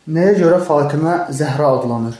Nəyə görə Fatimə Zəhra adlanır?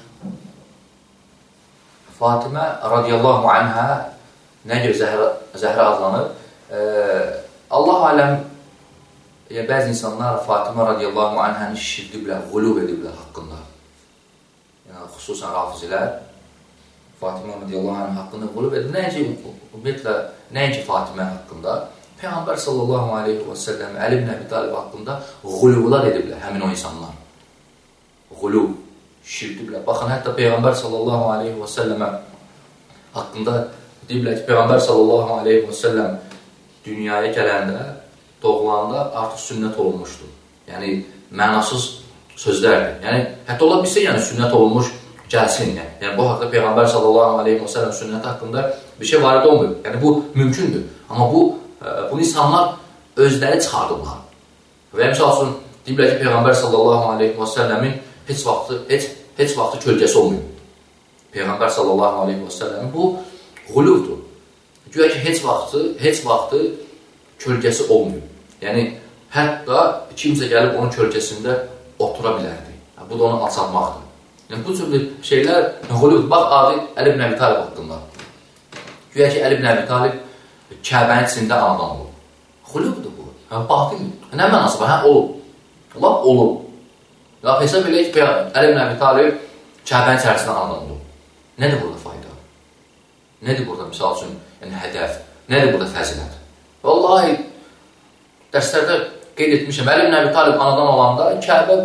Fatimə radiyallahu anhə nəyə görə Zəhra adlanır? Allah aləm, bəzi insanlar Fatimə radiyallahu anhəni şişirdiblər, qulub ediblər haqqında. Yəni, xüsusən rafizilər Fatimə radiyallahu anh haqqında qulub edib. Nəinki Fatimə haqqında? Peyğəmbər sallallahu aleyhi və səlləm Əli ibn Əbi Talib haqqında qulublar ediblər həmin o insanlar. Qulub, şişirdiblər. Baxın, hətta Peyğəmbər sallallahu aleyhi və səlləmə haqqında deyiblər ki, Peyğəmbər sallallahu aleyhi və səlləm dünyaya gələndə, doğulanda artıq sünnət olunmuşdur. Yəni, mənasız sözlərdir. Yəni, hətta ola bilsə, yəni sünnət olunmuş gəlsin. Yəni, bu haqda Peyğəmbər sallallahu aleyhi və səlləm sünnət haqqında bir şey varid olmuyor. Yəni, bu mümkündür. Amma bu insanlar özləri çıxardıblar. Və misal üçün, deyiblər ki, Peyğəmbər sallallahu aleyhi və səlləmin heç vaxtı kölgəsi olmuyor. Peyğəmbər sallallahu aleyhi və səlləmin bu qulubdur. Güya ki, heç vaxtı kölgəsi olmuyor. Yəni, hətta kimsə gəlib onun kölgəsində otura bilərdi. Bu da onu alçalmaqdır. Yəni, bu türlü şeylər qulubdur. Bax, adı Əli ibn Əbi Talib haqqında. Güya ki, Əli ibn Əbi Talib Kəbənin içində anadan olub. Qulubdur bu. Batildir. Nə mənası var? Olub. Lap olub. Hesab eləyək ki, Əli ibn Əbi Talib Kəbənin içərisində anadan olub. Nədir burada fayda? Nədir burada, misal üçün, hədəf? Nədir burada fəzilət? Vallahi, dərslərdə qeyd etmişəm, Əli ibn Əbi Talib anadan olanda Kəbə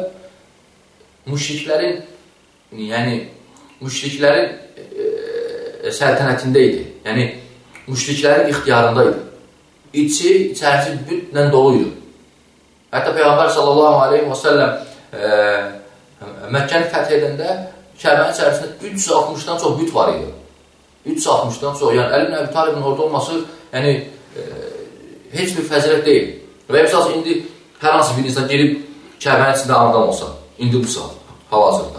müşriklərin səltənətində idi. Yəni, müşriklərin ixtiyarında idi. İçərisi bütlə doluydu. Hətta Peyğəmbər sallallahu aleyhi və səlləm Məkkəni fəth edəndə Kəbənin içərisində 360-dan çox büt var idi. 360-dan çox. Yəni, Əli ibn Əbi Talibin orada olması heç bir fəzilət deyil. Və misal indi hər hansı bir insan gelib Kəbənin içində anadan olsa, indi bu saat, hal-hazırda.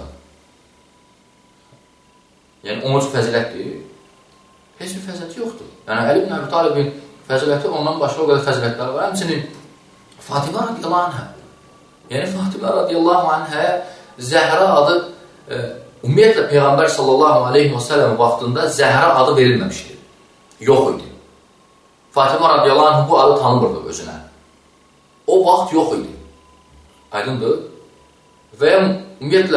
Yəni, onun üçün fəzilətdir. Heç bir fəziləti yoxdur. Yəni, Əli ibn Əbi Talibin fəziləti ondan başqa o qədər fəzilətləri var. Həmçinin Fatimə radiyallahu anhə. Yəni, Fatimə radiyallahu anhə Zəhra adı ümumiyyətlə Peyğəmbər sallallahu aleyhi və səlləm vaxtında Zəhra adı verilməmişdir. Yox idi. Fatimə radiyallahu anhə bu adı tanımırdı özünə. O vaxt yox idi. Aydındır. Və ümumiyyətlə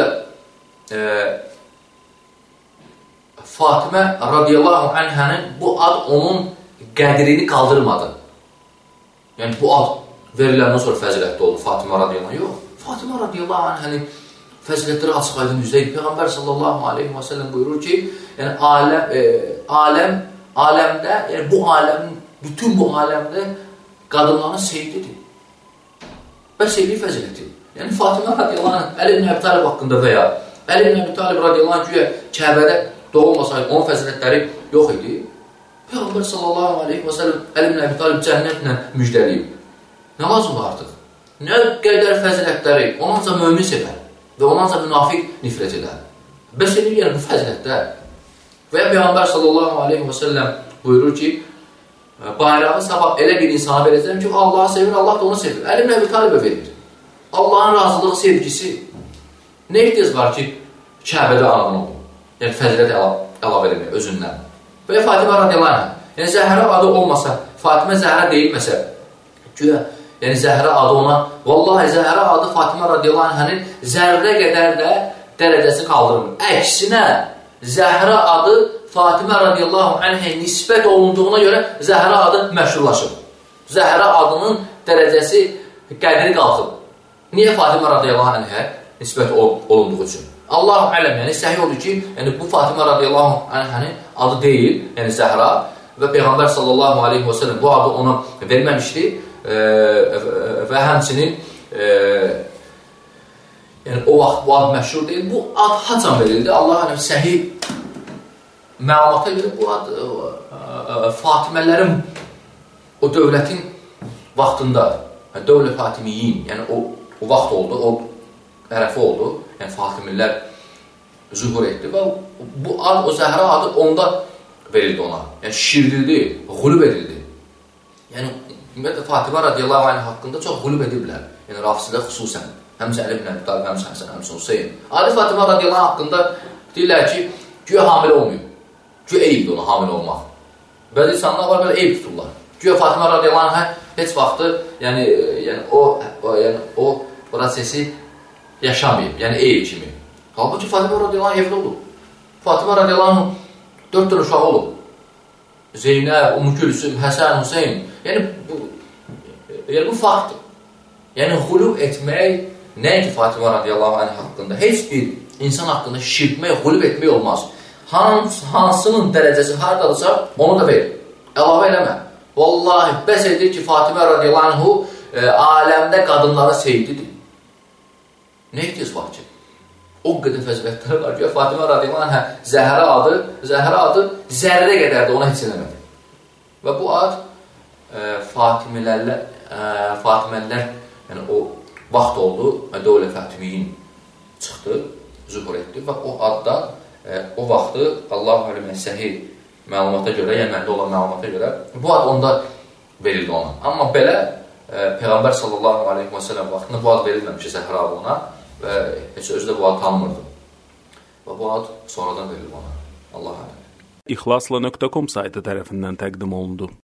Fatimə radiyallahu anhənin bu ad onun qədrini qaldırmadı. Yəni, bu ad veriləndən sonra fəzilətli oldu Fatimə radiyallahu anhə. Yox, Fatimə radiyallahu anhənin fəzilətləri açıq aydın yüzdəydi. Peyğəmbər sallallahu aleyhi və səlləm buyurur ki, yəni, aləmdə, yəni bu aləmin, bütün bu aləmdə qadınların sevdidir. Və sevdiyi fəziləti. Yəni, Fatimə radiyallahu anhə, Əli ibn Əbi Talib haqqında və ya Əli ibn Əbi Talib radiyallahu anhə güya Kəbədə doğulmasaydı, onun fəzilətləri yox idi. Peyğəmbər sallallahu aleyhi və səlləm Əli ibn Əbi Talib cənnətlə müjdəliyib. Nə lazımdır artıq? Nə qədər fəzilətləri, onu ancaq mömin sevər və onu ancaq münafiq nifrət edər. Bəs edir, yəni bu fəzilətlər. Və Peyğəmbər sallallahu aleyhi və səlləm buyurur ki, bayrağı sabah elə bir insana verəcəm ki, Allah'ı sevir, Allah da onu sevir. Əli ibn Əbi Talibə verir. Allah'ın razılığı, sevgisi. Nə ehtiyac var ki, Kəbədə anadan olur? Yəni, fəzilət əlavə eləmək özündən. Və Fatimə radiyallahu anhə. Yəni, Zəhra adı olmasa, Fatimə Zəhra deyilməsə, güya, yəni Zəhra adı ona, vallahi Zəhra adı Fatimə radiyallahu anhənin zərrə qədər də dərəcəsi qaldırmır. Əksinə, Zəhra adı Fatimə radiyallahu anhə nisbət olunduğuna görə Zəhra adı məşhurlaşır. Zəhra adının dərəcəsi qədri qalxıb. Niyə Fatimə radiyallahu anhə nisbət olunduğu üçün? Allah-u ələm, yəni səhih olur ki, yəni bu Fatimə radiyallahu anhənin adı deyil, yəni Zəhra və Peyğəmbər sallallahu aleyhi və səlləm bu adı ona verməmişdi və həmçinin yəni o vaxt bu ad məşhur deyil. Bu ad haçan verildi? Allah-u ələm səhih məlumata görə bu ad Fatimələrin o dövlətin vaxtında, dövlət Fatimiyyin, yəni o vaxt oldu, o ərəfi oldu. Yəni, Fatimilər zühur etdi və bu ad, o Zəhra adı onda verildi ona. Yəni, şişirdildi, qulub edildi. Yəni, ümumiyyətlə, Fatimə radiyallahu anh haqqında çox qulub ediblər. Yəni, rafizədə xüsusən. həmçə Əli ibn Əbi Talib, həmçə Həsən, həmçə Hüseyin. Ali Fatimə radiyallahu anh haqqında deyirlər ki, güya hamilə olmuyor. Güya eyibdir ona hamilə olmaq. Bəzi insanlar var, belə eyib tuturlar. Güya Fatimə radiyallahu anh heç vaxtı o prosesi yaşamayıb, yəni eyib kimi. Halbuki Fatimə radiyallahu anh evdə olub. Fatimə radiyallahu anh 4 tane uşağı olub. Zeynəb, Ümmü Gülsüm, Həsən, Hüseyin. Yəni bu faktdır. Yəni xulub etmək, nəinki Fatimə radiyallahu anh haqqında, heç bir insan haqqında şirkmək, xulub etmək olmaz. Hansının dərəcəsi haradadırsa, onu da ver. Əlavə eləmə. Vallahi, bəs edir ki, Fatimə radiyallahu anhu aləmdə qadınlara sevdidir. Nə ehtiyac var ki? O qədər fəzilətləri var ki, Fatimə radiyallahu anhə Zəhra adı zərrə qədər də ona heç eləmədi. Və bu ad Fatiməllər, yəni o vaxt oldu, Dövlə Fatimiyin çıxdı, zühur etdi və o adda, o vaxtı Allah-u Aləmə səhih məlumata görə, yəni məndə olan məlumata görə, bu ad onda verildi ona. Amma belə, Peyğəmbər sallallahu aleyhi və səlləm vaxtında bu ad verilməmişdi Zəhra adına və heç özü də bu ad tanımırdı. Və bu ad sonradan verildi ona. Allah-u Aləmə. İxlasla.com saytı tərəfindən təqdim olundu.